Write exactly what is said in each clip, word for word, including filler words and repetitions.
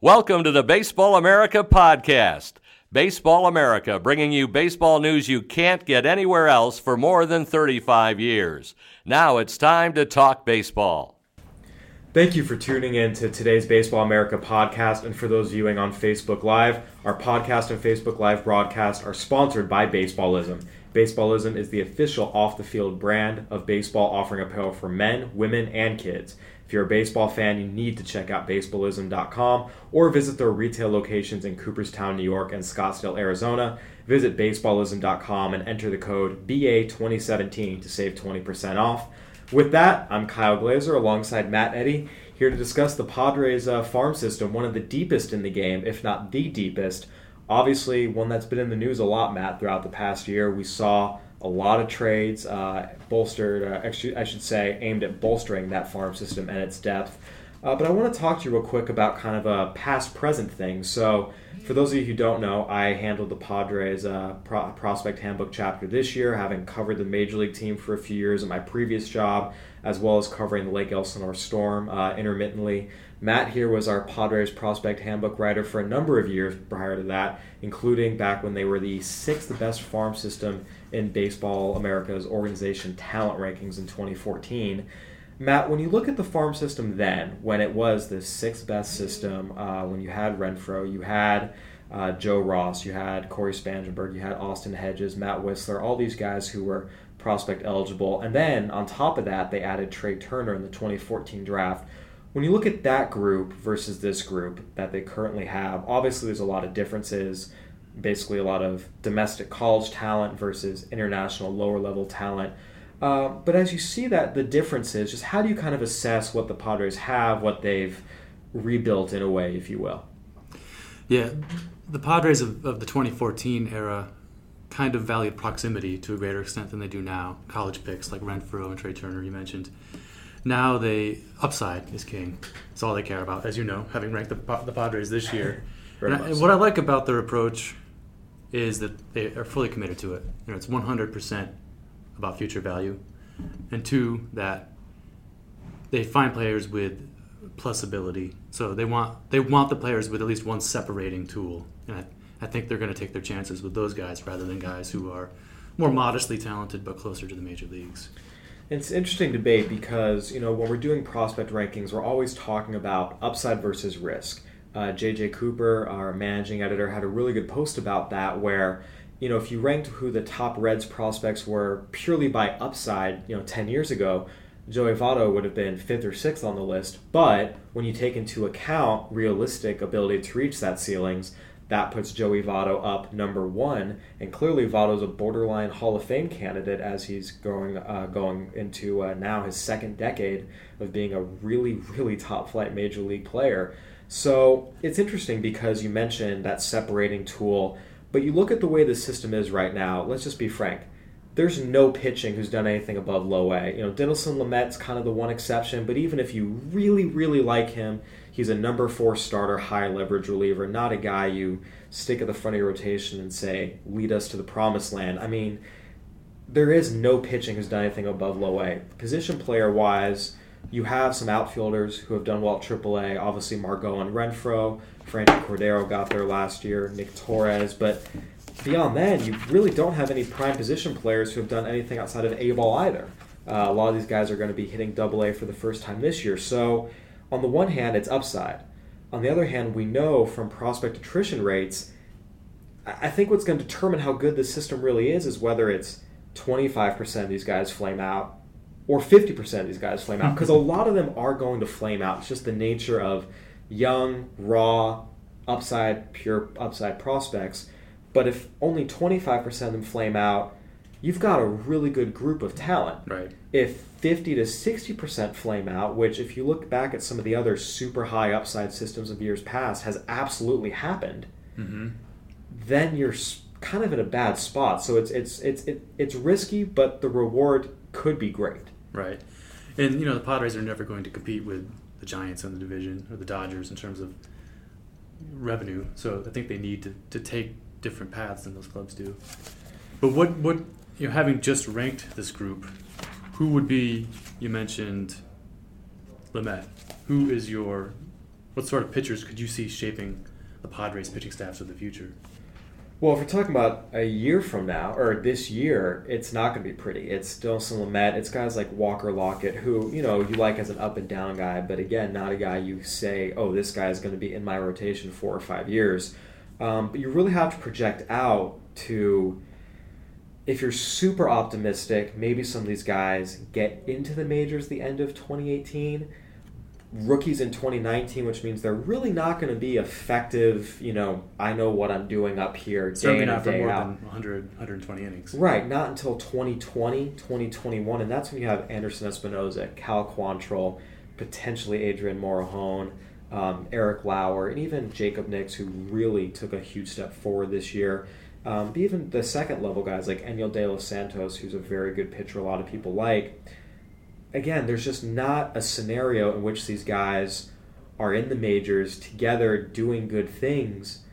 Welcome to the Baseball America podcast. Baseball America, bringing you baseball news you can't get anywhere else for more than thirty-five years. Now it's time to talk baseball. Thank you for tuning in to today's Baseball America podcast, and for those viewing on Facebook Live, our podcast and Facebook Live broadcast are sponsored by Baseballism. Baseballism is the official off-the-field brand of baseball, offering apparel for men, women, and kids. If you're a baseball fan, you need to check out baseballism dot com or visit their retail locations in Cooperstown, New York and Scottsdale, Arizona. Visit baseballism dot com and enter the code B A twenty seventeen to save twenty percent off. With that, I'm Kyle Glazer alongside Matt Eddy, here to discuss the Padres uh, farm system, one of the deepest in the game, if not the deepest. Obviously, one that's been in the news a lot, Matt, throughout the past year. We saw a lot of trades uh, bolstered, uh, actually, I should say, aimed at bolstering that farm system and its depth. Uh, but I want to talk to you real quick about kind of a past-present thing. So, for those of you who don't know, I handled the Padres uh, Pro- Prospect Handbook chapter this year, having covered the Major League team for a few years in my previous job, as well as covering the Lake Elsinore Storm uh, intermittently. Matt here was our Padres Prospect Handbook writer for a number of years prior to that, including back when they were the sixth best farm system in Baseball America's organization talent rankings in twenty fourteen. Matt, when you look at the farm system then, when it was the sixth best system, uh, when you had Renfroe, you had uh, Joe Ross, you had Corey Spangenberg, you had Austin Hedges, Matt Whistler, all these guys who were prospect eligible. And then on top of that, they added Trey Turner in the twenty fourteen draft. When you look at that group versus this group that they currently have, obviously there's a lot of differences, basically a lot of domestic college talent versus international lower-level talent. Uh, but as you see that, the differences, just how do you kind of assess what the Padres have, what they've rebuilt in a way, if you will? Yeah, the Padres of, of the twenty fourteen era kind of valued proximity to a greater extent than they do now. College picks like Renfroe and Trey Turner you mentioned. Now they upside is king. That's all they care about, as you know, having ranked the, the Padres this year. and, I, and what I like about their approach is that they are fully committed to it. You know, it's one hundred percent about future value, and two, that they find players with plus ability. So they want they want the players with at least one separating tool, and I, I think they're going to take their chances with those guys rather than guys who are more modestly talented but closer to the major leagues. It's an interesting debate because, you know, when we're doing prospect rankings, we're always talking about upside versus risk. Uh, J J Cooper, our managing editor, had a really good post about that where, you know, if you ranked who the top Reds prospects were purely by upside, you know, ten years ago, Joey Votto would have been fifth or sixth on the list. But when you take into account realistic ability to reach that ceilings, that puts Joey Votto up number one, and clearly Votto's a borderline Hall of Fame candidate as he's going uh, going into uh, now his second decade of being a really, really top-flight Major League player. So it's interesting because you mentioned that separating tool, but you look at the way the system is right now, let's just be frank. There's no pitching who's done anything above low A. You know, Dinelson Lamet's kind of the one exception, but even if you really, really like him, he's a number four starter, high leverage reliever, not a guy you stick at the front of your rotation and say, lead us to the promised land. I mean, there is no pitching who's done anything above low A. Position player-wise, you have some outfielders who have done well at triple A, obviously Margot and Renfroe, Frankie Cordero got there last year, Nick Torres, but beyond that, you really don't have any prime position players who have done anything outside of A-ball either. Uh, a lot of these guys are going to be hitting double A for the first time this year. So on the one hand, it's upside. On the other hand, we know from prospect attrition rates, I think what's going to determine how good this system really is is whether it's twenty-five percent of these guys flame out or fifty percent of these guys flame out. Because a lot of them are going to flame out. It's just the nature of young, raw, upside, pure upside prospects. But if only twenty-five percent of them flame out, you've got a really good group of talent. Right. If fifty to sixty percent flame out, which if you look back at some of the other super high upside systems of years past has absolutely happened, mm-hmm. then you're kind of in a bad spot. So it's it's it's it, it's risky, but the reward could be great. Right. And, you know, the Padres are never going to compete with the Giants in the division or the Dodgers in terms of revenue. So I think they need to, to take different paths than those clubs do. But what, what you know, having just ranked this group, who would be, you mentioned Lamet, who is your What sort of pitchers could you see shaping the Padres pitching staffs of the future? Well, if we're talking about a year from now, or this year, it's not going to be pretty. It's Dilson Lamet. It's guys like Walker Lockett, who, you know, you like as an up-and-down guy, but again, not a guy you say, oh, this guy is going to be in my rotation four or five years. Um, but you really have to project out to, if you're super optimistic, maybe some of these guys get into the majors the end of twenty eighteen, rookies in twenty nineteen, which means they're really not going to be effective, you know, I know what I'm doing up here day Certainly in not and for day more out. than one hundred, one hundred twenty innings. Right, not until twenty twenty, twenty twenty-one, and that's when you have Anderson Espinoza, Cal Quantrill, potentially Adrian Morejon, um, Eric Lauer, and even Jacob Nix, who really took a huge step forward this year. Um, but even the second-level guys like Enyel De Los Santos, who's a very good pitcher a lot of people like. Again, there's just not a scenario in which these guys are in the majors together doing good things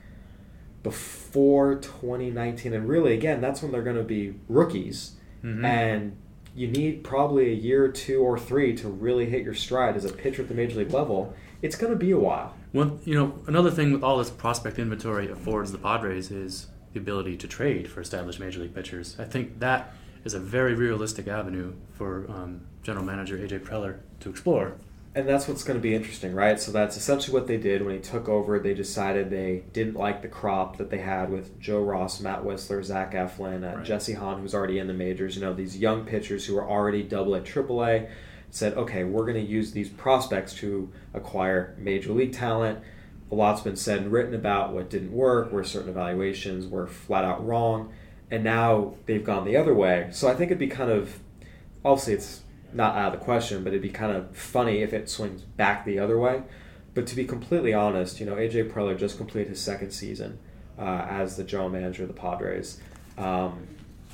before twenty nineteen. And really, again, that's when they're going to be rookies. Mm-hmm. And you need probably a year or two or three to really hit your stride as a pitcher at the major league level. It's going to be a while. One, you know, another thing with all this prospect inventory affords the Padres is the ability to trade for established major league pitchers. I think that is a very realistic avenue for um, general manager A J Preller to explore. And that's what's going to be interesting, right? So that's essentially what they did when he took over. They decided they didn't like the crop that they had with Joe Ross, Matt Whistler, Zach Eflin, uh, right. Jesse Hahn, who's already in the majors. You know, these young pitchers who are already double A, triple A, said, okay, we're going to use these prospects to acquire major league talent. A lot's been said and written about what didn't work, where certain evaluations were flat out wrong. And now they've gone the other way. So I think it'd be kind of, obviously it's not out of the question, but it'd be kind of funny if it swings back the other way. But to be completely honest, you know, A J Preller just completed his second season uh, as the general manager of the Padres. Um,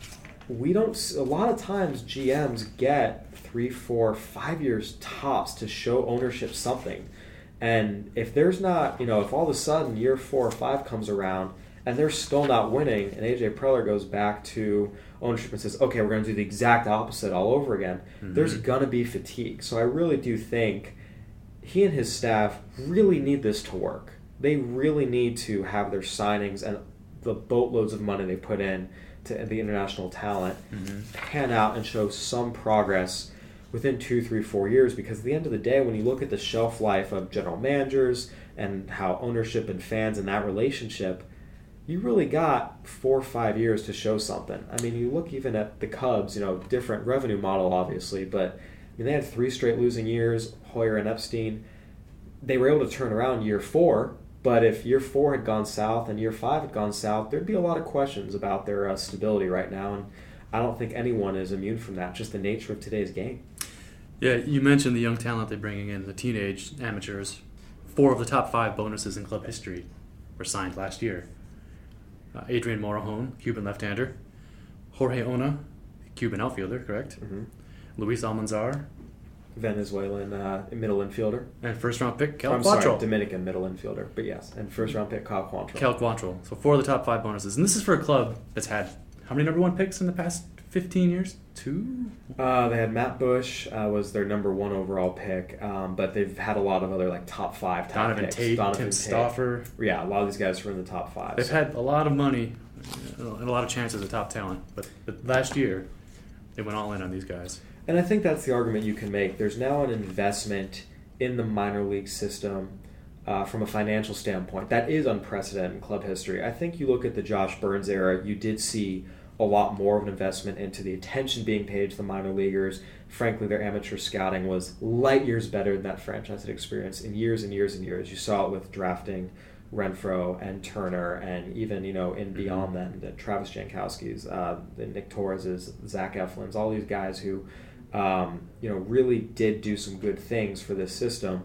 we don't, a lot of times G Ms get three, four, five years tops to show ownership something. And if there's not, you know, if all of a sudden year four or five comes around and they're still not winning, and A J Preller goes back to ownership and says, okay, we're going to do the exact opposite all over again, mm-hmm. there's going to be fatigue. So I really do think he and his staff really need this to work. They really need to have their signings and the boatloads of money they put in to the international talent mm-hmm. pan out and show some progress within two, three, four years, because at the end of the day, when you look at the shelf life of general managers and how ownership and fans and that relationship, you really got four or five years to show something. I mean, you look even at the Cubs, you know, different revenue model, obviously, but I mean, they had three straight losing years, Hoyer and Epstein. They were able to turn around year four, but if year four had gone south and year five had gone south, there'd be a lot of questions about their uh, stability right now, and I don't think anyone is immune from that, just the nature of today's game. Yeah, you mentioned the young talent they're bringing in, the teenage amateurs. Four of the top five bonuses in club history were signed last year. Uh, Adrian Morejon, Cuban left-hander. Jorge Ona, Cuban outfielder, correct? Mm-hmm. Luis Almanzar, Venezuelan uh, middle infielder. And first-round pick, Cal I'm Quantrill. sorry, Dominican middle infielder, but yes. And first-round pick, Cal Quantrill. Cal Quantrill. So four of the top five bonuses. And this is for a club that's had how many number one picks in the past fifteen years? Two? Uh, they had Matt Bush, uh, was their number one overall pick, um, but they've had a lot of other like top five top Donovan picks. Tate, Donovan Tim Tate. Stauffer. Yeah, a lot of these guys were in the top five. They've so. had a lot of money and a lot of chances of top talent. But, but last year, they went all in on these guys. And I think that's the argument you can make. There's now an investment in the minor league system uh, from a financial standpoint. That is unprecedented in club history. I think you look at the Josh Burns era, you did see a lot more of an investment into the attention being paid to the minor leaguers. Frankly, their amateur scouting was light years better than that franchise had experienced in years and years and years. You saw it with drafting Renfroe and Turner, and even, you know, in beyond them, the Travis Jankowski's, uh, the Nick Torres's, Zach Eflin's, all these guys who, um, you know, really did do some good things for this system.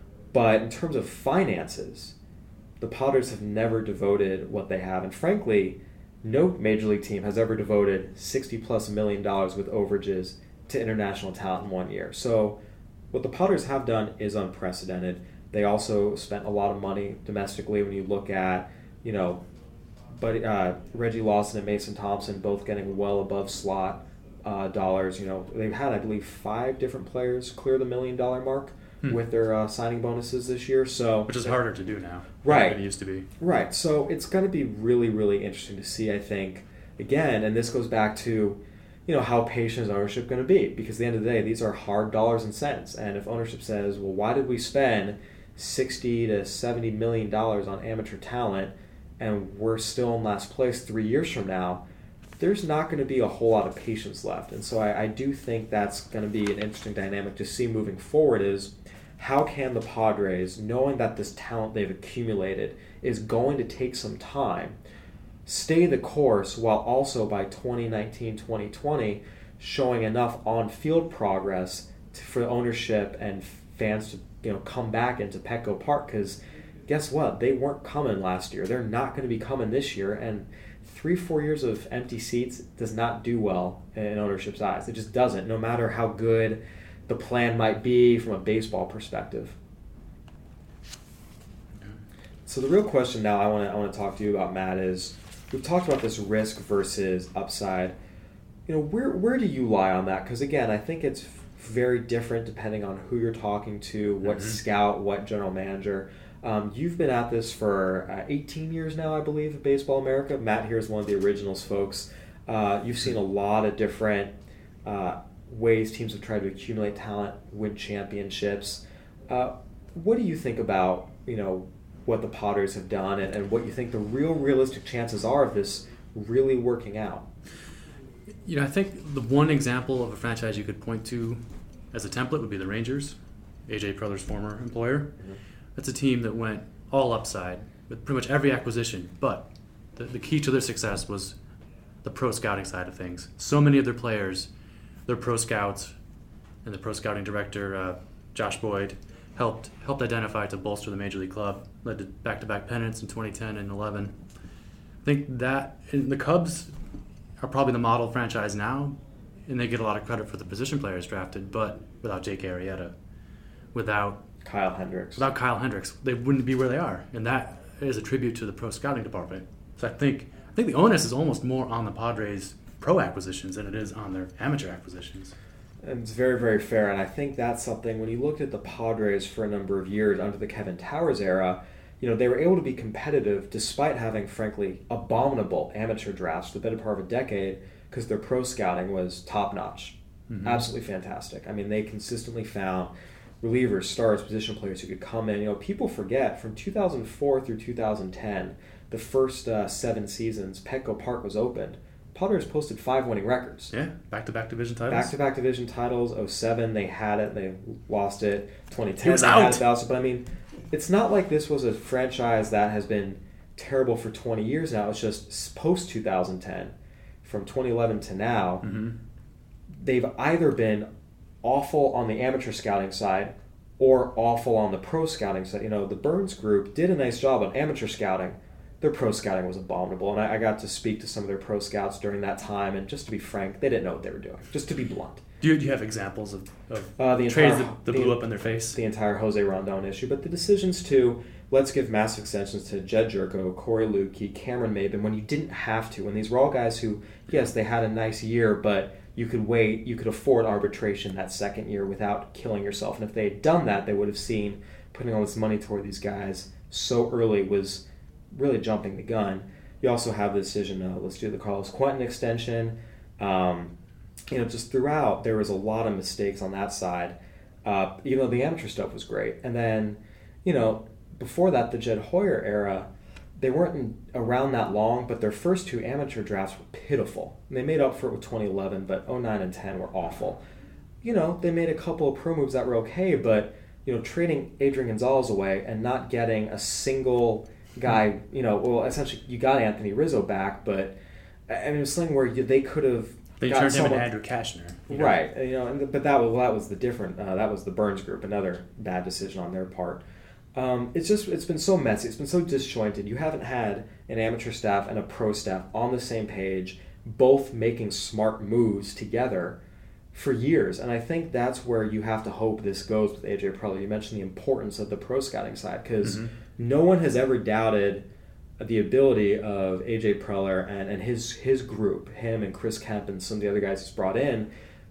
But in terms of finances, the Padres have never devoted what they have, and frankly, no major league team has ever devoted sixty plus million dollars with overages to international talent in one year. So what the Padres have done is unprecedented. They also spent a lot of money domestically when you look at, you know, but uh, Reggie Lawson and Mason Thompson both getting well above slot uh, dollars. You know, they've had, I believe, five different players clear the million dollar mark hmm. with their uh, signing bonuses this year. So which is harder to do now, right? Than it used to be, right. So it's going to be really, really interesting to see. I think again, and this goes back to, you know, how patient is ownership going to be? Because at the end of the day, these are hard dollars and cents. And if ownership says, well, why did we spend sixty to seventy million dollars on amateur talent, and we're still in last place three years from now? There's not going to be a whole lot of patience left. And so I, I do think that's going to be an interesting dynamic to see moving forward is how can the Padres, knowing that this talent they've accumulated is going to take some time, stay the course while also by twenty nineteen, twenty twenty showing enough on-field progress to, for ownership and fans to, you know, come back into Petco Park, because guess what? They weren't coming last year. They're not going to be coming this year, and three, four years of empty seats does not do well in ownership's eyes. It just doesn't, no matter how good the plan might be from a baseball perspective. So the real question now I want to I want to talk to you about, Matt, is we've talked about this risk versus upside. You know, where where do you lie on that? Because again, I think it's very different depending on who you're talking to, what mm-hmm. scout, what general manager. Um, you've been at this for uh, eighteen years now, I believe, at Baseball America. Matt here is one of the originals, folks. Uh, you've seen a lot of different uh, ways teams have tried to accumulate talent, win championships. Uh, what do you think about, you know, what the Padres have done, and, and what you think the real realistic chances are of this really working out? You know, I think the one example of a franchise you could point to as a template would be the Rangers, A J Preller's former employer. Mm-hmm. That's a team that went all upside with pretty much every acquisition, but the, the key to their success was the pro scouting side of things. So many of their players, their pro scouts, and the pro scouting director, uh, Josh Boyd, helped helped identify to bolster the Major League club, led to back-to-back pennants in twenty ten and eleven. I think that and the Cubs are probably the model franchise now, and they get a lot of credit for the position players drafted, but without Jake Arrieta, without Kyle Hendricks. Without Kyle Hendricks, they wouldn't be where they are, and that is a tribute to the pro scouting department. So I think I think the onus is almost more on the Padres' pro acquisitions than it is on their amateur acquisitions. And it's very, very fair, and I think that's something, when you looked at the Padres for a number of years under the Kevin Towers era, you know, they were able to be competitive despite having, frankly, abominable amateur drafts for the better part of a decade, because their pro scouting was top-notch. Mm-hmm. Absolutely fantastic. I mean, they consistently found relievers, stars, position players who could come in. You know, people forget, from two thousand four through two thousand ten, the first uh, seven seasons, Petco Park was opened. Padres posted five winning records. Yeah, back-to-back division titles. Back-to-back division titles. oh seven, they had it. They lost it. twenty ten, he was they out. had it also. But, I mean, it's not like this was a franchise that has been terrible for twenty years now. It's just post-two thousand ten, from twenty eleven to now, mm-hmm. they've either been awful on the amateur scouting side or awful on the pro scouting side. You know, the Burns Group did a nice job on amateur scouting. Their pro scouting was abominable, and I, I got to speak to some of their pro scouts during that time, and just to be frank, they didn't know what they were doing, just to be blunt. Do you, do you have examples of, of uh, the trades entire, that, that the, blew up in their face? The entire Jose Rondon issue, but the decisions to let's give massive extensions to Jed Jerko, Corey Lukey, Cameron Maben, when you didn't have to, when these were all guys who, yes, they had a nice year, but you could wait, you could afford arbitration that second year without killing yourself. And if they had done that, they would have seen putting all this money toward these guys so early was really jumping the gun. You also have the decision, uh, let's do the Carlos Quentin extension. Um, you know, just throughout, there was a lot of mistakes on that side. Uh, you know, the amateur stuff was great. And then, you know, before that, the Jed Hoyer era, they weren't in, around that long, but their first two amateur drafts were pitiful. And they made up for it with twenty eleven, but oh nine and ten were awful. You know, they made a couple of pro moves that were okay, but, you know, trading Adrian Gonzalez away and not getting a single guy, you know, well, essentially you got Anthony Rizzo back, but I mean, it was something where you, they could have. They turned him into Andrew Cashner, you know? Right? You know, and, but that was well, that was the different. Uh, that was the Burns Group, another bad decision on their part. Um, it's just it's been so messy. It's been so disjointed. You haven't had an amateur staff and a pro staff on the same page, both making smart moves together for years. And I think that's where you have to hope this goes with A J Preller. You mentioned the importance of the pro scouting side, because mm-hmm. no one has ever doubted the ability of A J Preller and, and his his group, him and Chris Kemp and some of the other guys he's brought in.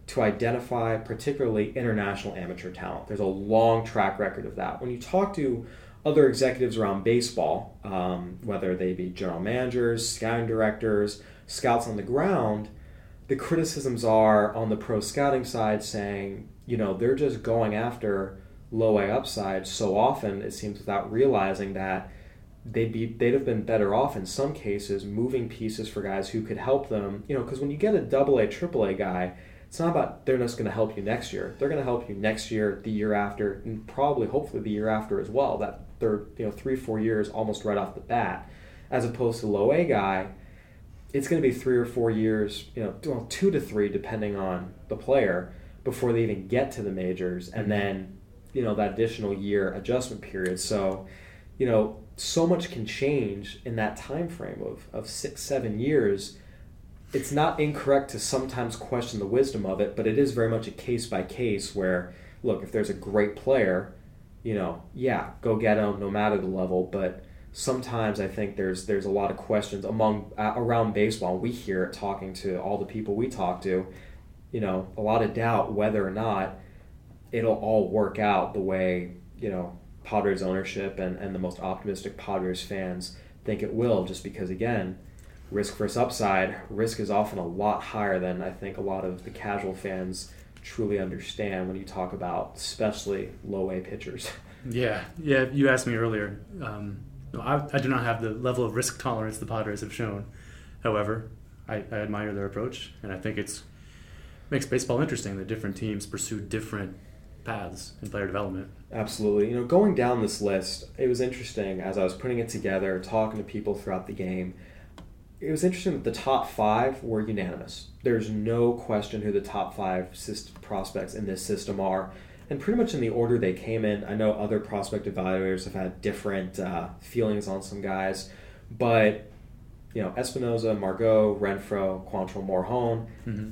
to identify particularly international amateur talent. There's a long track record of that. When you talk to other executives around baseball, um, whether they be general managers, scouting directors, scouts on the ground, the criticisms are on the pro scouting side saying, you know, they're just going after low A upside so often, it seems, without realizing that they'd be they'd have been better off in some cases moving pieces for guys who could help them. You know, because when you get a double A, triple A guy, it's not about they're just going to help you next year. They're going to help you next year, the year after, and probably, hopefully, the year after as well. That third, you know, three, four years almost right off the bat, as opposed to low A guy, it's going to be three or four years, you know, well, two to three depending on the player before they even get to the majors, and then, you know, that additional year adjustment period. So, you know, so much can change in that time frame of, of six, seven years. It's not incorrect to sometimes question the wisdom of it, but it is very much a case by case where, look, if there's a great player, you know, yeah, go get him no matter the level. But sometimes I think there's there's a lot of questions among uh, around baseball. We hear it talking to all the people we talk to, you know, a lot of doubt whether or not it'll all work out the way, you know, Padres ownership and, and the most optimistic Padres fans think it will, just because, again, risk versus upside, risk is often a lot higher than I think a lot of the casual fans truly understand when you talk about especially low A pitchers. Yeah, yeah. You asked me earlier. Um, no, I, I do not have the level of risk tolerance the Padres have shown. However, I, I admire their approach, and I think it's makes baseball interesting that different teams pursue different paths in player development. Absolutely. You know, going down this list, it was interesting as I was putting it together, talking to people throughout the game. It was interesting that the top five were unanimous. There's no question who the top five system prospects in this system are, and pretty much in the order they came in. I know other prospect evaluators have had different uh, feelings on some guys, but you know, Espinoza, Margot, Renfroe, Quantrill, Morejon. Mm-hmm.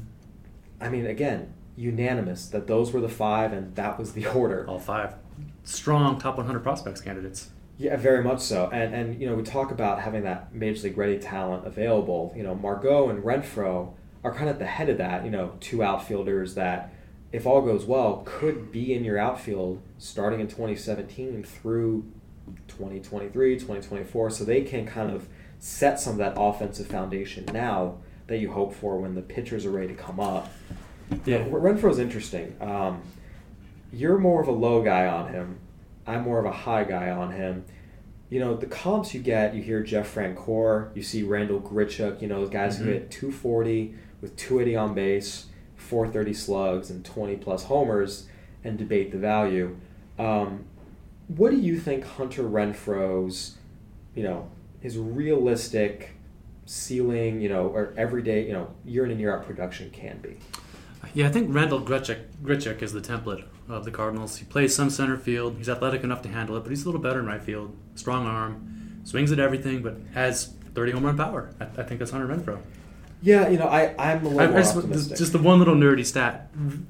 I mean, again, unanimous that those were the five, and that was the order. All five strong top one hundred prospects candidates. Yeah, very much so. And, and you know, we talk about having that Major League ready talent available. You know, Margot and Renfroe are kind of at the head of that. You know, two outfielders that, if all goes well, could be in your outfield starting in twenty seventeen through twenty twenty-three, twenty twenty-four. So they can kind of set some of that offensive foundation now that you hope for when the pitchers are ready to come up. Yeah, Renfroe's interesting. Um, you're more of a low guy on him. I'm more of a high guy on him. You know, the comps you get, you hear Jeff Francoeur, you see Randall Grichuk, you know, those guys mm-hmm. who hit two forty with two eighty on base, four thirty slugs, and twenty plus homers, and debate the value. Um, what do you think Hunter Renfroe's, you know, his realistic ceiling, you know, or everyday, you know, year in and year out production can be? Yeah, I think Randall Grichuk, Grichuk is the template of the Cardinals. He plays some center field. He's athletic enough to handle it, but he's a little better in right field. Strong arm, swings at everything, but has thirty home run power. I, I think that's Hunter Renfroe. Yeah, you know, I, I'm a little I, more I just, optimistic. Just the one little nerdy stat.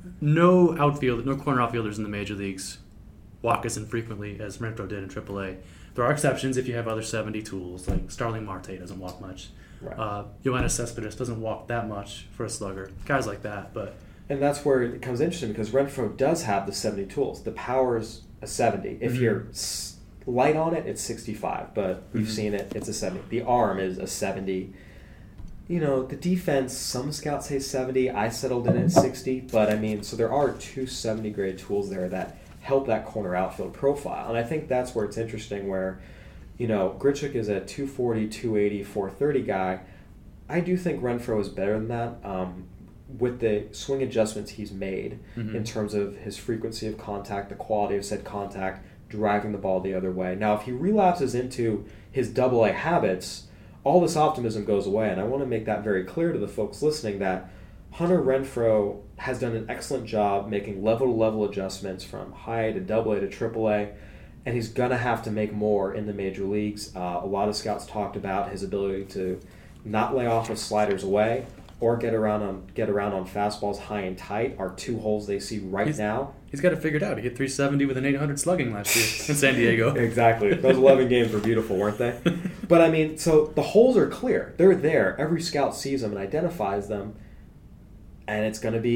No outfield, no corner outfielders in the major leagues walk as infrequently as Renfroe did in triple A. There are exceptions if you have other seventy tools, like Starling Marte doesn't walk much. Right. Uh, Yoenis Cespedes doesn't walk that much for a slugger. Guys like that, but... And that's where it becomes interesting because Renfroe does have the seventy tools. The power's a seventy. If mm-hmm. you're light on it, it's sixty-five, but we've mm-hmm. seen it, it's a seventy. The arm is a seventy. You know, the defense, some scouts say seventy. I settled in at sixty, but I mean, so there are two seventy-grade tools there that help that corner outfield profile. And I think that's where it's interesting where, you know, Grichuk is a two forty, two eighty, four thirty guy. I do think Renfroe is better than that. Um, with the swing adjustments he's made mm-hmm. in terms of his frequency of contact, the quality of said contact, driving the ball the other way. Now, if he relapses into his double A habits, all this optimism goes away. And I want to make that very clear to the folks listening that Hunter Renfroe has done an excellent job making level-to-level adjustments from high to double A to triple A, and he's going to have to make more in the major leagues. Uh, a lot of scouts talked about his ability to not lay off with sliders away, or get around on get around on fastballs high and tight are two holes they see right he's, now. He's got it figured out. He hit three seventy with an eight hundred slugging last year in San Diego. Exactly. Those eleven games were beautiful, weren't they? But, I mean, so the holes are clear. They're there. Every scout sees them and identifies them, and it's going to be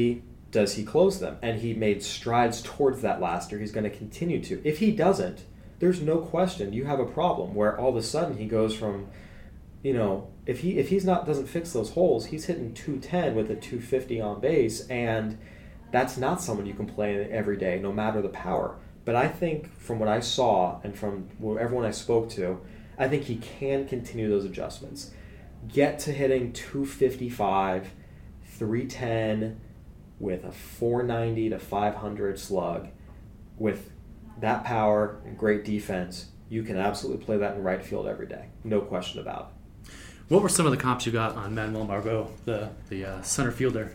does he close them? And he made strides towards that last year. He's going to continue to. If he doesn't, there's no question you have a problem where all of a sudden he goes from, you know, if he if he's not doesn't fix those holes, he's hitting two ten with a two fifty on base, and that's not someone you can play every day, no matter the power. But I think from what I saw and from everyone I spoke to, I think he can continue those adjustments. Get to hitting two fifty-five, three ten with a four ninety to five hundred slug. With that power and great defense, you can absolutely play that in right field every day. No question about it. What were some of the comps you got on Manuel Margot, the the uh, center fielder?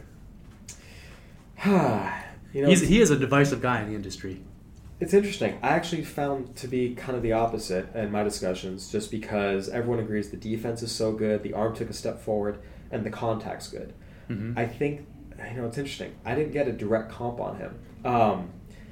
you know, He's, he is a divisive guy in the industry. It's interesting. I actually found to be kind of the opposite in my discussions, just because everyone agrees the defense is so good, the arm took a step forward, and the contact's good. Mm-hmm. I think, you know, it's interesting. I didn't get a direct comp on him. Um,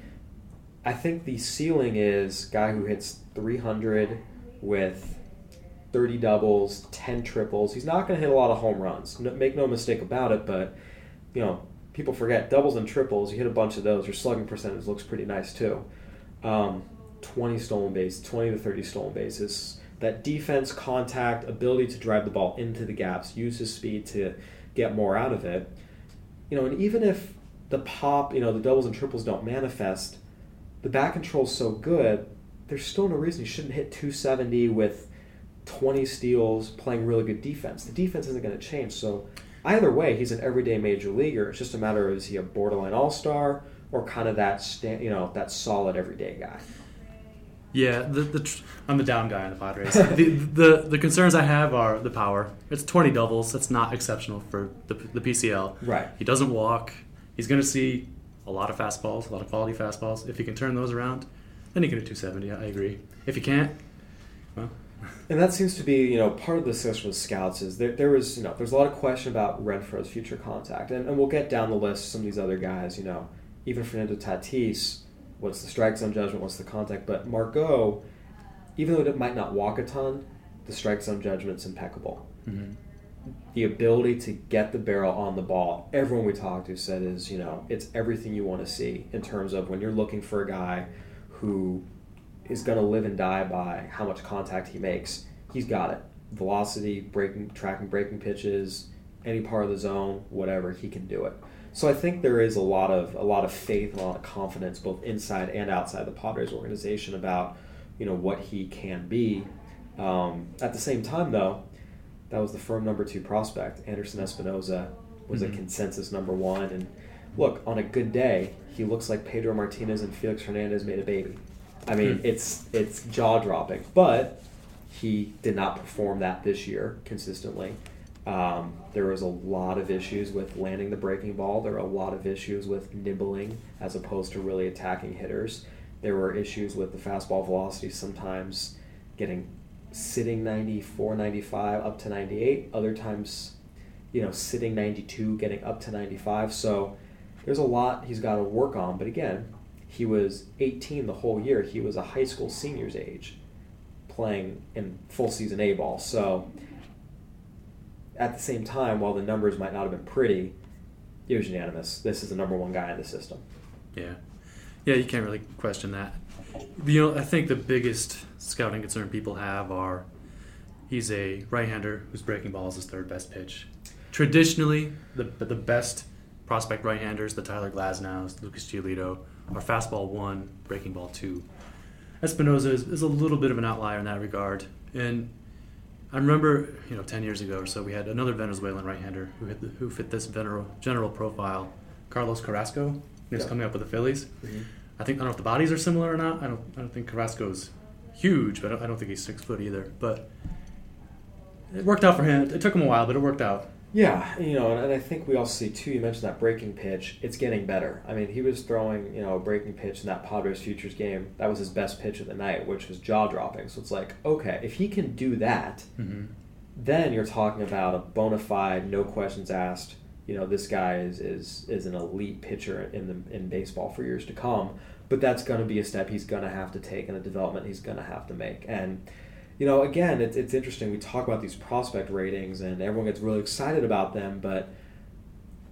I think the ceiling is guy who hits three hundred with thirty doubles, ten triples. He's not going to hit a lot of home runs. No, make no mistake about it, but, you know, people forget doubles and triples. You hit a bunch of those. Your slugging percentage looks pretty nice too. Um, twenty stolen bases, twenty to thirty stolen bases. That defense, contact, ability to drive the ball into the gaps, use his speed to get more out of it. You know, and even if the pop, you know, the doubles and triples don't manifest, the back control is so good, there's still no reason you shouldn't hit two seventy with twenty steals, playing really good defense. The defense isn't going to change. So either way, he's an everyday major leaguer. It's just a matter of, is he a borderline all-star or kind of that sta- you know that solid everyday guy? Yeah, the, the tr- I'm the down guy on the Padres. the, the the concerns I have are the power. It's twenty doubles. That's not exceptional for the the P C L. Right. He doesn't walk. He's going to see a lot of fastballs, a lot of quality fastballs. If he can turn those around, then he can hit two seventy. I agree. If he can't, well. And that seems to be, you know, part of the discussion with scouts is there, there was, you know, there's a lot of question about Renfroe's future contact. And, and we'll get down the list some of these other guys, you know, even Fernando Tatis, what's the strike zone judgment, what's the contact. But Margot, even though it might not walk a ton, the strike zone judgment's impeccable. Mm-hmm. The ability to get the barrel on the ball, everyone we talked to said is, you know, it's everything you want to see in terms of when you're looking for a guy who is going to live and die by how much contact he makes. He's got it. Velocity, breaking, tracking, breaking pitches, any part of the zone, whatever, he can do it. So I think there is a lot of a lot of faith and a lot of confidence both inside and outside the Padres organization about, you know, what he can be. Um, at the same time, though, that was the firm number two prospect. Anderson Espinoza was mm-hmm. a consensus number one. And look, on a good day, he looks like Pedro Martinez and Felix Hernandez made a baby. I mean, mm-hmm. it's it's jaw-dropping. But he did not perform that this year consistently. Um, there was a lot of issues with landing the breaking ball. There were a lot of issues with nibbling as opposed to really attacking hitters. There were issues with the fastball velocity sometimes getting sitting ninety-four, ninety-five, up to ninety-eight. Other times, you know, sitting ninety-two, getting up to ninety-five. So there's a lot he's got to work on. But again, he was eighteen the whole year. He was a high school senior's age playing in full season A-ball. So at the same time, while the numbers might not have been pretty, it was unanimous. This is the number one guy in the system. Yeah. Yeah, you can't really question that. You know, I think the biggest scouting concern people have are he's a right-hander whose breaking ball is his third best pitch. Traditionally, the the best prospect right-handers, the Tyler Glasnows, Lucas Giolito, are fastball one, breaking ball two. Espinoza is, is a little bit of an outlier in that regard. And I remember, you know, ten years ago or so, we had another Venezuelan right-hander who hit the, who fit this general, general profile, Carlos Carrasco. He was yeah. coming up with the Phillies. Mm-hmm. I think I don't know if the bodies are similar or not. I don't. I don't think Carrasco's huge, but I don't, I don't think he's six foot either. But it worked out for him. It took him a while, but it worked out. Yeah, you know, and, and I think we all see too. You mentioned that breaking pitch; it's getting better. I mean, he was throwing, you know, a breaking pitch in that Padres Futures game. That was his best pitch of the night, which was jaw dropping. So it's like, okay, if he can do that, mm-hmm. then you're talking about a bona fide, no questions asked. You know, this guy is is is an elite pitcher in the in baseball for years to come. But that's going to be a step he's going to have to take and a development he's going to have to make. And, you know, again, it's it's interesting. We talk about these prospect ratings and everyone gets really excited about them, but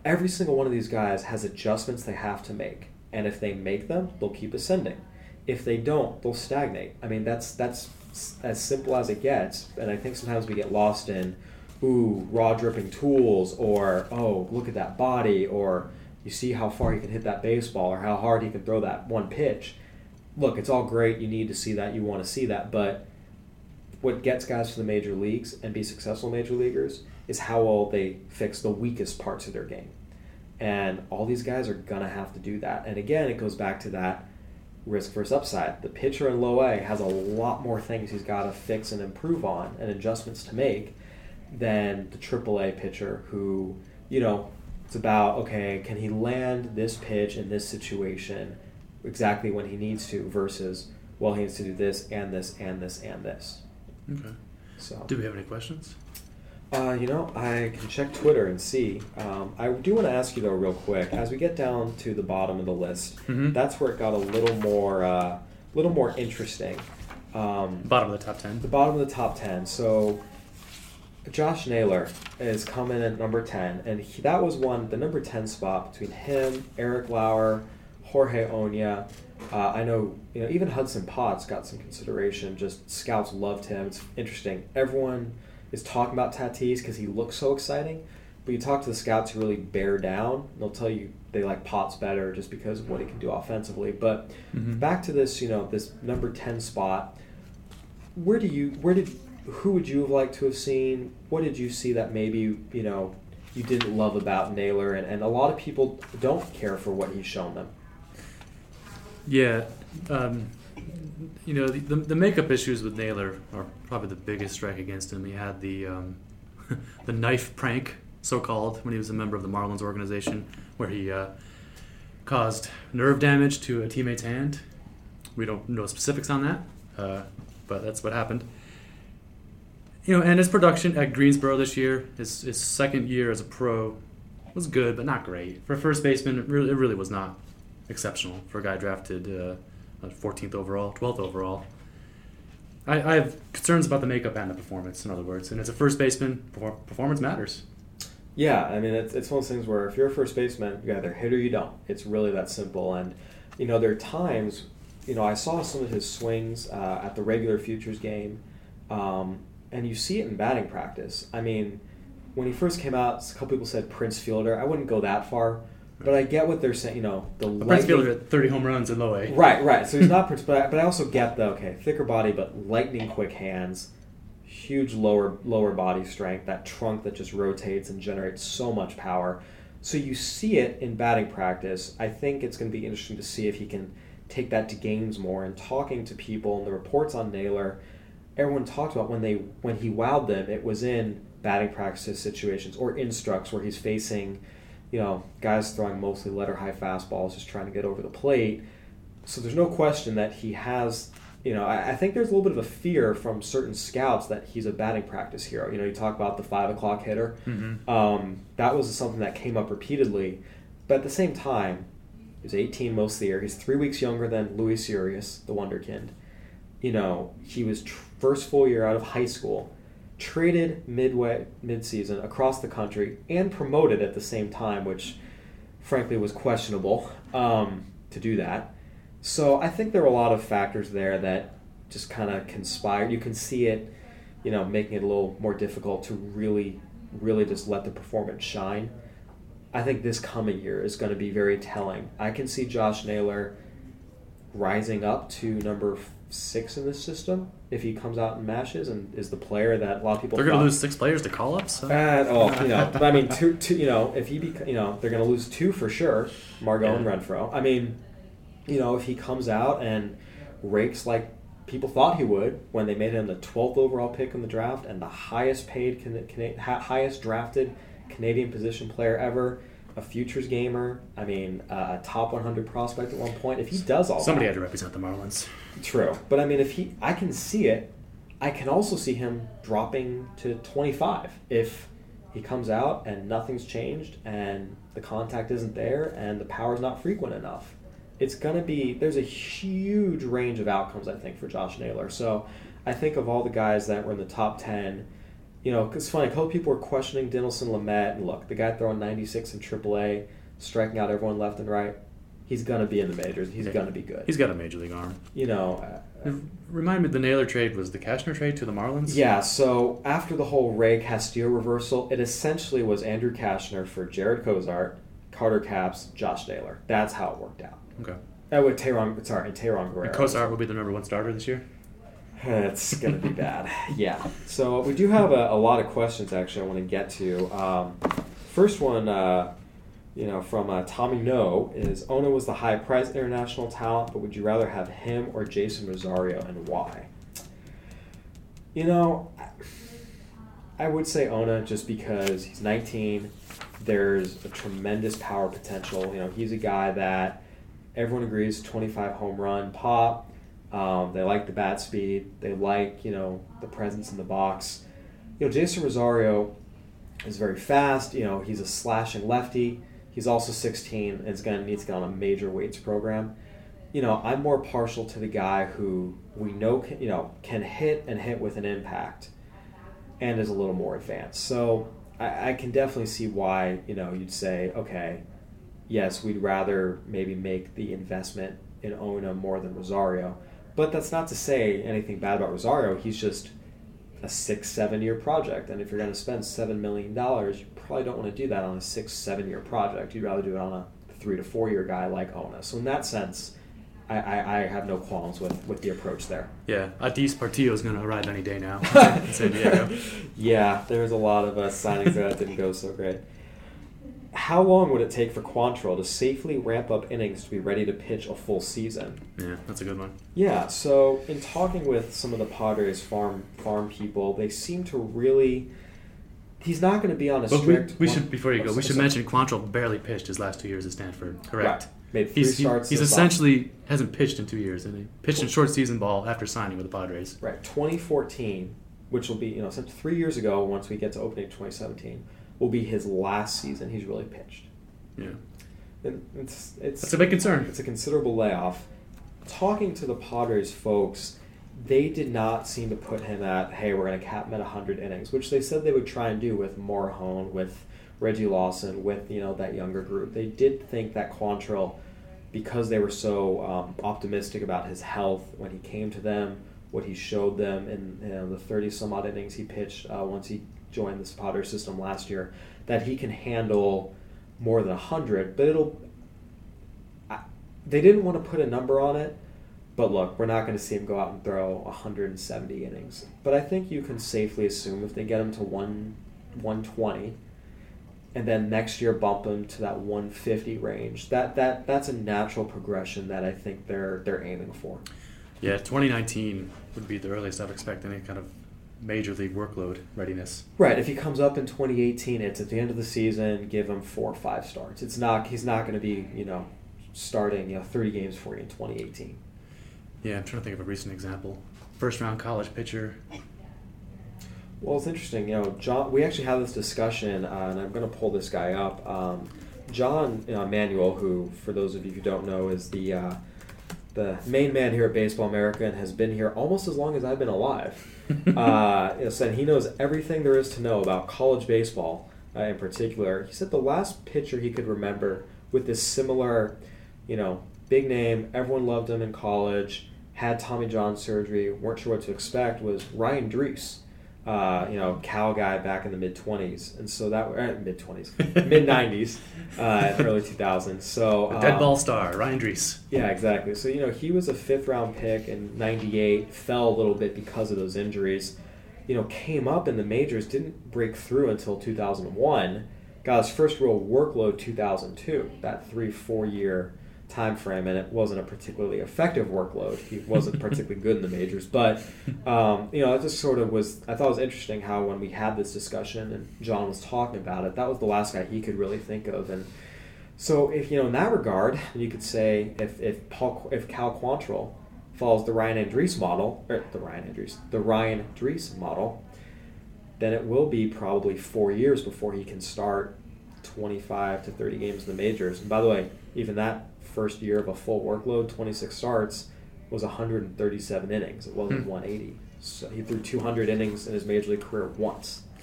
every single one of these guys has adjustments they have to make. And if they make them, they'll keep ascending. If they don't, they'll stagnate. I mean, that's that's as simple as it gets. And I think sometimes we get lost in, ooh, raw dripping tools, or, oh, look at that body, or you see how far he can hit that baseball, or how hard he can throw that one pitch. Look, it's all great. You need to see that. You want to see that. But what gets guys to the major leagues and be successful major leaguers is how well they fix the weakest parts of their game. And all these guys are going to have to do that. And again, it goes back to that risk versus upside. The pitcher in low A has a lot more things he's got to fix and improve on and adjustments to make than the triple A pitcher who, you know, it's about, okay, can he land this pitch in this situation exactly when he needs to versus, well, he needs to do this and this and this and this. Okay. So, do we have any questions? Uh, you know, I can check Twitter and see. Um, I do want to ask you, though, real quick, as we get down to the bottom of the list, mm-hmm. that's where it got a little more, uh, little more interesting. Um, bottom of the top ten. The bottom of the top ten. So, Josh Naylor is coming at number ten, and he, that was one, the number ten spot between him, Eric Lauer, Jorge Oña. Uh, I know, you know, even Hudson Potts got some consideration. Just scouts loved him. It's interesting. Everyone is talking about Tatis because he looks so exciting, but you talk to the scouts who really bear down, they'll tell you they like Potts better just because of what he can do offensively. But mm-hmm. back to this, you know, this number ten spot. Where do you, where did, who would you have liked to have seen? What did you see that maybe, you know, you didn't love about Naylor? And, and a lot of people don't care for what he's shown them. Yeah. Um, you know, the, the the makeup issues with Naylor are probably the biggest strike against him. He had the um, the knife prank, so-called, when he was a member of the Marlins organization, where he uh, caused nerve damage to a teammate's hand. We don't know specifics on that, uh, but that's what happened. You know, and his production at Greensboro this year, his, his second year as a pro, was good, but not great. For a first baseman, it really, it really was not exceptional for a guy drafted uh, fourteenth overall, twelfth overall. I, I have concerns about the makeup and the performance, in other words. And as a first baseman, performance matters. Yeah, I mean, it's it's one of those things where if you're a first baseman, you either hit or you don't. It's really that simple. And, you know, there are times, you know, I saw some of his swings uh, at the regular Futures game, um, and you see it in batting practice. I mean, when he first came out, a couple people said Prince Fielder. I wouldn't go that far. But I get what they're saying, you know, the lightning... Prince Fielder had thirty home runs in low A. Right, right. So he's not Prince, but I, but I also get the, okay, thicker body, but lightning quick hands, huge lower lower body strength, that trunk that just rotates and generates so much power. So you see it in batting practice. I think it's going to be interesting to see if he can take that to games more. And talking to people and the reports on Naylor, everyone talked about when they when he wowed them, it was in batting practice situations or instructs where he's facing... you know, guys throwing mostly letter high fastballs, just trying to get over the plate. So there's no question that he has, you know, I, I think there's a little bit of a fear from certain scouts that he's a batting practice hero. You know, you talk about the five o'clock hitter. Mm-hmm. Um, that was something that came up repeatedly. But at the same time, he was eighteen most of the year. He's three weeks younger than Luis Urias, the wonderkind. You know, he was tr- first full year out of high school. Traded midway mid-season across the country and promoted at the same time, which frankly was questionable um, to do that. So I think there are a lot of factors there that just kind of conspired. You can see it, you know, making it a little more difficult to really, really just let the performance shine. I think this coming year is going to be very telling. I can see Josh Naylor rising up to number six in this system if he comes out and mashes and is the player that a lot of people they're going to lose six players to call-ups. So. Uh, oh, you know, I mean, two, two, you know, if he, bec- you know, they're going to lose two for sure, Margot yeah. and Renfroe. I mean, you know, if he comes out and rakes like people thought he would when they made him the twelfth overall pick in the draft and the highest paid, Can- Can- highest drafted Canadian position player ever, a futures gamer, I mean, uh, a top one hundred prospect at one point. If he does all Somebody that, had to represent the Marlins. True. But, I mean, if he, I can see it. I can also see him dropping to twenty-five if he comes out and nothing's changed and the contact isn't there and the power's not frequent enough. It's going to be, there's a huge range of outcomes, I think, for Josh Naylor. So I think of all the guys that were in the top ten, you know, it's funny, a couple people were questioning Dinelson Lamet, and look, the guy throwing ninety-six in triple A, striking out everyone left and right. He's going to be in the majors. He's Yeah. going to be good. He's got a major league arm. You know, uh, Remind me, the Naylor trade was the Cashner trade to the Marlins? yeah, so after the whole Ray Castillo reversal, it essentially was Andrew Cashner for Jared Cozart, Carter Capps, Josh Naylor. That's how it worked out. Okay. Oh, with Tayron, sorry, and Tayron Guerrero. And Cozart will be the number one starter this year? It's going to be bad. Yeah. So we do have a, a lot of questions, actually, I want to get to. Um, first one, uh, you know, from uh, Tommy No is, Ona was the high-priced international talent, but would you rather have him or Jason Rosario, and why? You know, I would say Ona just because he's nineteen. There's a tremendous power potential. You know, he's a guy that everyone agrees twenty-five home run pop. Um, they like the bat speed. They like, you know, the presence in the box. You know, Jason Rosario is very fast. You know, he's a slashing lefty. He's also sixteen and is going to need to get on a major weights program. You know, I'm more partial to the guy who we know can, you know, can hit and hit with an impact and is a little more advanced. So I, I can definitely see why, you know, you'd say, okay, yes, we'd rather maybe make the investment in Ona more than Rosario. But that's not to say anything bad about Rosario. He's just a six, seven-year project. And if you're going to spend seven million dollars, you probably don't want to do that on a six, seven-year project. You'd rather do it on a three- to four-year guy like Ona. So in that sense, I, I, I have no qualms with, with the approach there. Yeah, Adis Portillo is going to arrive any day now in San Diego. Yeah, there's a lot of uh, signings that didn't go so great. How long would it take for Quantrill to safely ramp up innings to be ready to pitch a full season? Yeah, that's a good one. Yeah, so in talking with some of the Padres farm farm people, they seem to really... He's not going to be on a But strict... we, we should, before you go, Oh, we should so- mention Quantrill barely pitched his last two years at Stanford, correct? Right. Made three He's, he- starts. he's this essentially hasn't pitched in two years, and he pitched in short season ball after signing with the Padres. Right, twenty fourteen, which will be, you know, since three years ago, once we get to opening twenty seventeen, will be his last season he's really pitched. Yeah, And it's it's that's a big concern. It's a considerable layoff. Talking to the Padres folks, they did not seem to put him at, hey, we're going to cap him at one hundred innings, which they said they would try and do with Morahone, with Reggie Lawson, with, you know, that younger group. They did think that Quantrill, because they were so um, optimistic about his health when he came to them, what he showed them in, you know, the thirty-some-odd innings he pitched uh, once he joined this Padres system last year, that he can handle more than one hundred, but it'll... I, they didn't want to put a number on it, but look, we're not going to see him go out and throw one hundred seventy innings. But I think you can safely assume if they get him to one, one twenty, and then next year bump him to that one fifty range, that, that that's a natural progression that I think they're they're aiming for. Yeah, twenty nineteen would be the earliest I'd expect any kind of major league workload readiness. Right. If he comes up in twenty eighteen, it's at the end of the season. Give him four or five starts. It's not. He's not going to be, you know, starting, you know, thirty games for you in twenty eighteen. Yeah, I'm trying to think of a recent example. First round college pitcher. Well, it's interesting. You know, John. We actually had this discussion, uh, and I'm going to pull this guy up. Um, John uh, Manuel, who, for those of you who don't know, is the uh, the main man here at Baseball America and has been here almost as long as I've been alive. uh, you know, said he knows everything there is to know about college baseball uh, in particular. He said the last pitcher he could remember with this similar, you know, big name, everyone loved him in college, had Tommy John surgery, weren't sure what to expect, was Ryan Drees. Uh, you know, Cal guy back in the mid twenties, and so that uh, mid twenties, mid nineties, uh, early two thousands. So The dead um, ball star, Ryan Drees. yeah, exactly. So, you know, he was a fifth round pick in ninety-eight, fell a little bit because of those injuries. You know, came up in the majors, didn't break through until two thousand one. Got his first real workload two thousand two, that three, four year time frame, and it wasn't a particularly effective workload. He wasn't particularly good in the majors, but um, you know, it just sort of was. I thought it was interesting how when we had this discussion and John was talking about it, that was the last guy he could really think of. And so, if you know, in that regard, you could say if if Paul if Cal Quantrill follows the Ryan Andrees model, or the Ryan Andrees, the Ryan Drees model, then it will be probably four years before he can start twenty-five to thirty games in the majors. And by the way, even that first year of a full workload, twenty-six starts, was one hundred thirty-seven innings. It wasn't Hmm. one eighty. So he threw two hundred innings in his major league career once.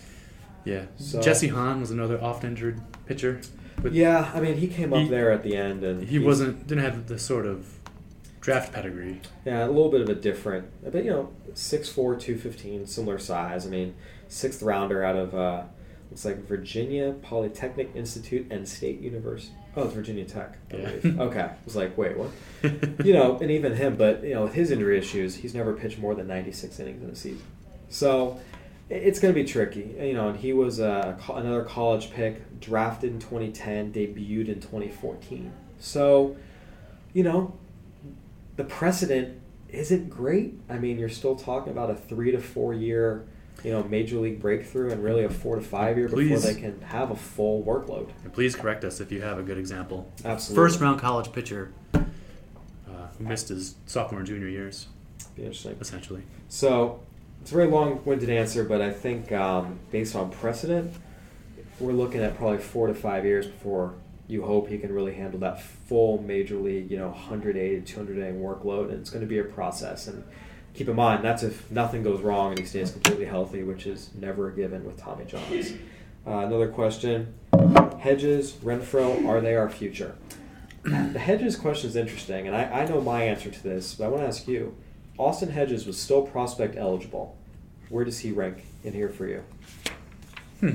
Yeah. So, Jesse Hahn was another oft-injured pitcher. But yeah, I mean, he came up he, there at the end, and he wasn't didn't have the sort of draft pedigree. Yeah, a little bit of a different, but you know, six four, two fifteen, similar size. I mean, sixth rounder out of uh, looks like Virginia Polytechnic Institute and State University. Oh, it's Virginia Tech, I yeah. believe. Okay, I was like, wait, what? You know, and even him, but you know, with his injury issues, he's never pitched more than ninety-six innings in a season. So it's going to be tricky, you know. And he was a, another college pick, drafted in twenty ten, debuted in twenty fourteen. So, you know, the precedent isn't great. I mean, you're still talking about a three to four year, you know, major league breakthrough, and really a four to five year please, before they can have a full workload. And please correct us if you have a good example. Absolutely. First round college pitcher uh, who missed his sophomore and junior years. Be interesting. Essentially. So it's a very long-winded answer, but I think um, based on precedent, we're looking at probably four to five years before you hope he can really handle that full major league, you know, one hundred eighty, two hundred inning workload, and it's going to be a process. And keep in mind, that's if nothing goes wrong and he stays completely healthy, which is never a given with Tommy Johns. Uh, another question: Hedges, Renfroe, are they our future? The Hedges question is interesting, and I, I know my answer to this, but I want to ask you. Austin Hedges was still prospect eligible. Where does he rank in here for you? Hmm.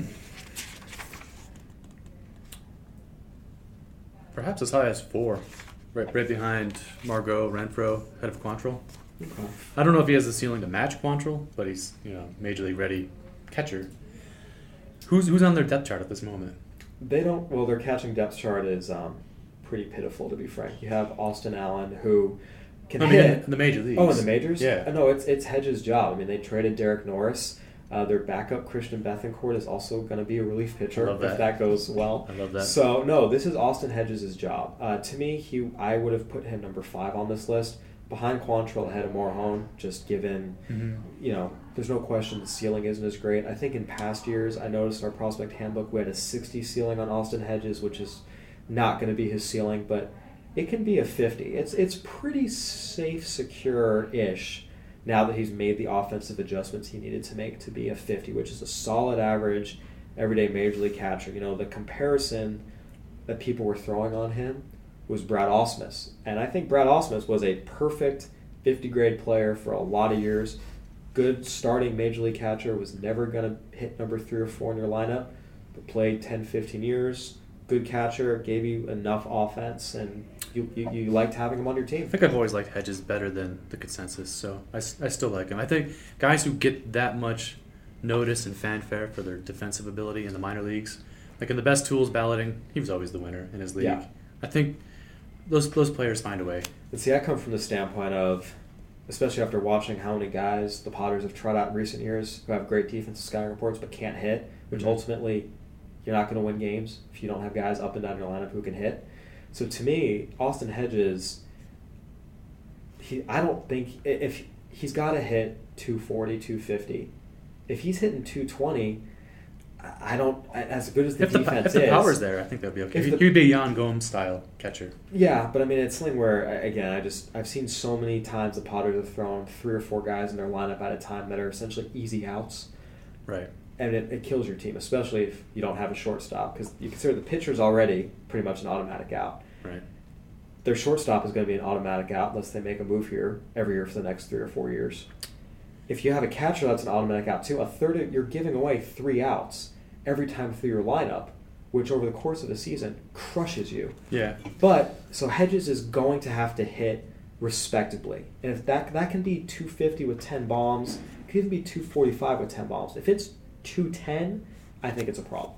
Perhaps as high as four, right, right behind Margot, Renfroe, head of Quantrill. Okay. I don't know if he has the ceiling to match Quantrill, but he's, you know, major league ready catcher. Who's who's on their depth chart at this moment? They don't. Well, their catching depth chart is um, pretty pitiful, to be frank. You have Austin Allen, who can I mean, hit. in the major leagues. Oh, in the majors? Yeah. Uh, no, it's it's Hedges' job. I mean, they traded Derek Norris. Uh, their backup, Christian Bethancourt, is also going to be a relief pitcher love that. if that goes well. I love that. So, no, this is Austin Hedges' job. Uh, to me, he I would have put him number five on this list, behind Quantrill, ahead of Morejon, just given, Mm-hmm. you know, there's no question the ceiling isn't as great. I think in past years, I noticed in our prospect handbook we had a sixty ceiling on Austin Hedges, which is not going to be his ceiling, but it can be a fifty. It's it's pretty safe, secure-ish now that he's made the offensive adjustments he needed to make to be a fifty, which is a solid average, everyday major league catcher. You know, the comparison that people were throwing on him was Brad Ausmus. And I think Brad Ausmus was a perfect fifty-grade player for a lot of years. Good starting major league catcher, was never going to hit number three or four in your lineup, but played ten, fifteen years. Good catcher, gave you enough offense, and you, you, you liked having him on your team. I think I've always liked Hedges better than the consensus, so I, I still like him. I think guys who get that much notice and fanfare for their defensive ability in the minor leagues, like in the best tools balloting, he was always the winner in his league. Yeah. I think those those players find a way. And see, I come from the standpoint of, especially after watching how many guys the Padres have tried out in recent years who have great defensive scouting reports but can't hit, which Mm-hmm. ultimately you're not going to win games if you don't have guys up and down your lineup who can hit. So to me, Austin Hedges, he I don't think if he's got to hit two forty, two fifty. If he's hitting two twenty, I don't. As good as the if the, defense if the is, power's there, I think that'd be okay. If He, the- he'd be a Jan Gomes style catcher. yeah, but I mean, it's something where again, I just I've seen so many times the Padres have thrown three or four guys in their lineup at a time that are essentially easy outs. Right. And it, it kills your team, especially if you don't have a shortstop, because you consider the pitcher's already pretty much an automatic out. Right. Their shortstop is going to be an automatic out unless they make a move here every year for the next three or four years. If you have a catcher that's an automatic out too, a third of, you're giving away three outs every time through your lineup, which over the course of the season crushes you. Yeah. But so Hedges is going to have to hit respectably, and if that that can be two fifty with ten bombs, it could even be two forty-five with ten bombs. If it's two ten, I think it's a problem.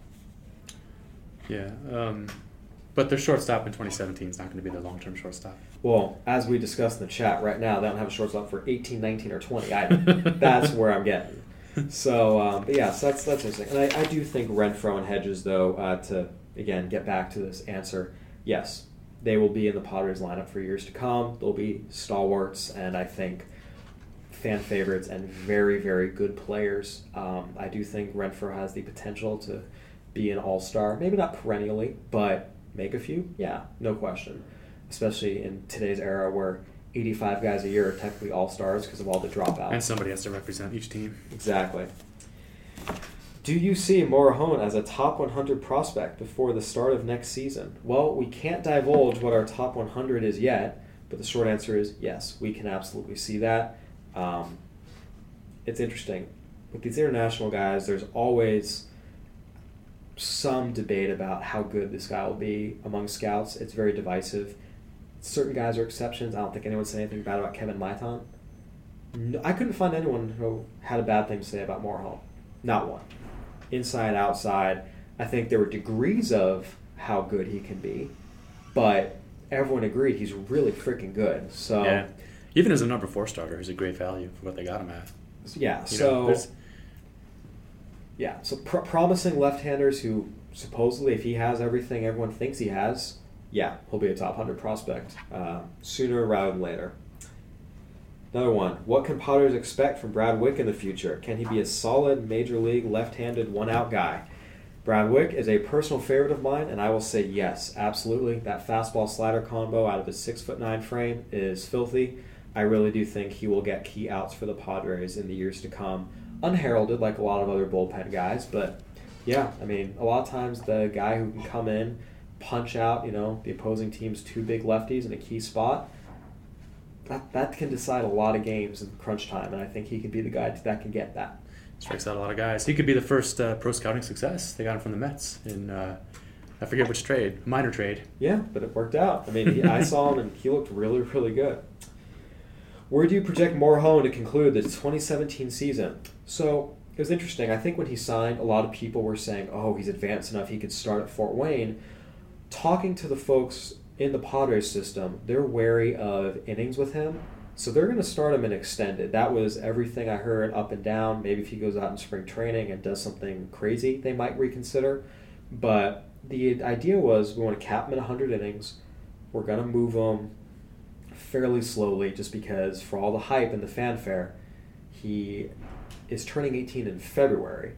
Yeah. Um, but their shortstop in twenty seventeen is not going to be their long-term shortstop. Well, as we discussed in the chat right now, they don't have a shortstop for eighteen, nineteen, or twenty either. That's where I'm getting. So, um, but yeah, so that's that's interesting. And I, I do think Renfroe and Hedges, though, uh, to, again, get back to this answer, yes, they will be in the Padres lineup for years to come. They'll be stalwarts, and I think fan favorites and very, very good players. Um, I do think Renfroe has the potential to be an all-star. Maybe not perennially, but make a few? Yeah, no question. Especially in today's era where eighty-five guys a year are technically all-stars because of all the dropouts. And somebody has to represent each team. Exactly. Do you see Morejon as a top one hundred prospect before the start of next season? Well, we can't divulge what our top one hundred is yet, but the short answer is yes, we can absolutely see that. Um, it's interesting. With these international guys, there's always some debate about how good this guy will be among scouts. It's very divisive. Certain guys are exceptions. I don't think anyone said anything bad about Kevin Maitan. No, I couldn't find anyone who had a bad thing to say about Morejon. Not one. Inside, outside, I think there were degrees of how good he can be, but everyone agreed he's really freaking good. So yeah. Even as a number four starter, he's a great value for what they got him at. Yeah, you so know, yeah, so pr- promising left-handers who supposedly, if he has everything everyone thinks he has, yeah, he'll be a top one hundred prospect uh, sooner rather than later. Another one. What can Padres expect from Brad Wick in the future? Can he be a solid major league left-handed one-out guy? Brad Wick is a personal favorite of mine, and I will say yes, absolutely. That fastball-slider combo out of his six foot nine frame is filthy. I really do think he will get key outs for the Padres in the years to come. Unheralded like a lot of other bullpen guys, but yeah, I mean, a lot of times the guy who can come in, punch out, you know, the opposing team's two big lefties in a key spot, that that can decide a lot of games in crunch time, and I think he could be the guy that can get that. Strikes out a lot of guys. He could be the first uh, pro scouting success. They got him from the Mets in, uh, I forget which trade, minor trade. Yeah, but it worked out. I mean, he, I saw him, and he looked really, really good. Where do you project Morejon to conclude the twenty seventeen season? So it was interesting. I think when he signed, a lot of people were saying, oh, he's advanced enough, he could start at Fort Wayne. Talking to the folks in the Padres system, they're wary of innings with him, so they're going to start him in extended. That was everything I heard up and down. Maybe if he goes out in spring training and does something crazy, they might reconsider. But the idea was we want to cap him at one hundred innings. We're going to move him fairly slowly just because for all the hype and the fanfare, he is turning eighteen in February.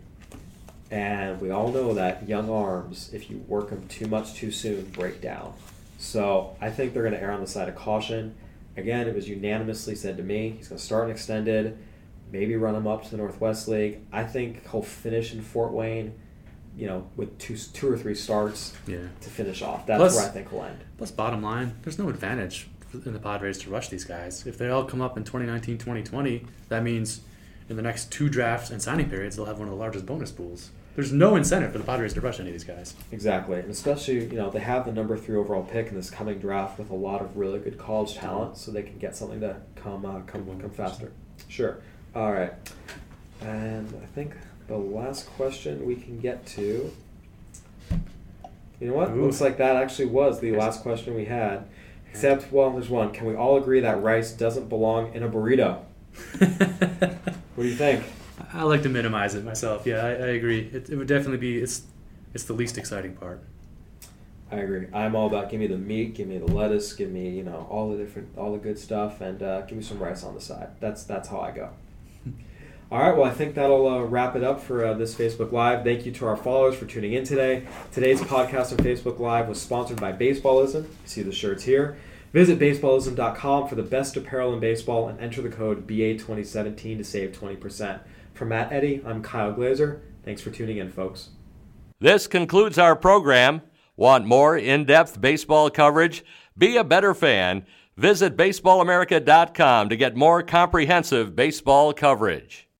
And we all know that young arms, if you work them too much too soon, break down. So I think they're going to err on the side of caution. Again, it was unanimously said to me, he's going to start an extended, maybe run him up to the Northwest League. I think he'll finish in Fort Wayne, you know, with two two or three starts yeah. to finish off. That's Plus, where I think he'll end. Plus, bottom line, there's no advantage in the Padres to rush these guys. If they all come up in twenty nineteen, twenty twenty, that means in the next two drafts and signing periods, they'll have one of the largest bonus pools. There's no incentive for the Padres to rush any of these guys. Exactly. And especially, you know, they have the number three overall pick in this coming draft with a lot of really good college talent, so they can get something to come uh, come come faster. Sure. All right. And I think the last question we can get to, you know what? Ooh. Looks like that actually was the last question we had. Except, well, there's one. Can we all agree that rice doesn't belong in a burrito? What do you think? I like to minimize it myself. Yeah, I, I agree. It, it would definitely be, it's it's the least exciting part. I agree. I'm all about give me the meat, give me the lettuce, give me, you know, all the different, all the good stuff, and uh, give me some rice on the side. That's that's how I go. All right, well, I think that'll uh, wrap it up for uh, this Facebook Live. Thank you to our followers for tuning in today. Today's podcast on Facebook Live was sponsored by Baseballism. You see the shirts here. Visit baseballism dot com for the best apparel in baseball and enter the code B A twenty seventeen to save twenty percent. For Matt Eddy, I'm Kyle Glazer. Thanks for tuning in, folks. This concludes our program. Want more in-depth baseball coverage? Be a better fan. Visit baseball america dot com to get more comprehensive baseball coverage.